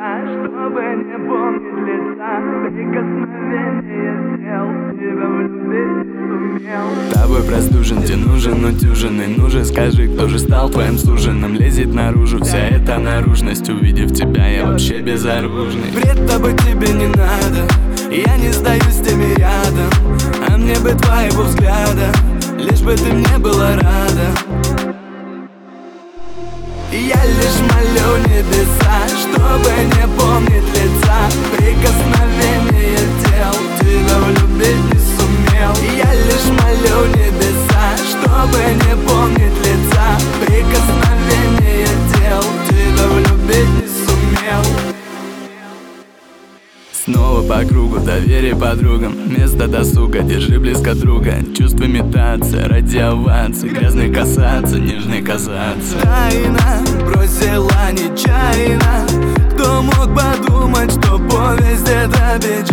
чтобы не помнить лица. Прикосновение тел, тебя влюбить сумел. Тобой простужен, тебе нужен утюженный. Ну же скажи, кто же стал твоим суженым? Лезет наружу вся эта наружность. Увидев тебя, я вообще безоружный. Вред тобой тебе не надо, я не сдаюсь с теми рядом. А мне бы твоего взгляда, лишь бы ты мне была рада. Я лишь молю небеса, чтобы не помнить лица. Прикосновение тел, тебя влюбить не сумел. Я лишь молю небеса, чтобы не помнить лица. Прикосновение тел, тебя влюбить не сумел. Снова по кругу, доверие подругам, место досуга, держи близко друга. Чувства метаться, ради овации, грязный касаться, нежный казаться. Тайна бросила нечаянно, кто мог подумать, что повесть это печаль.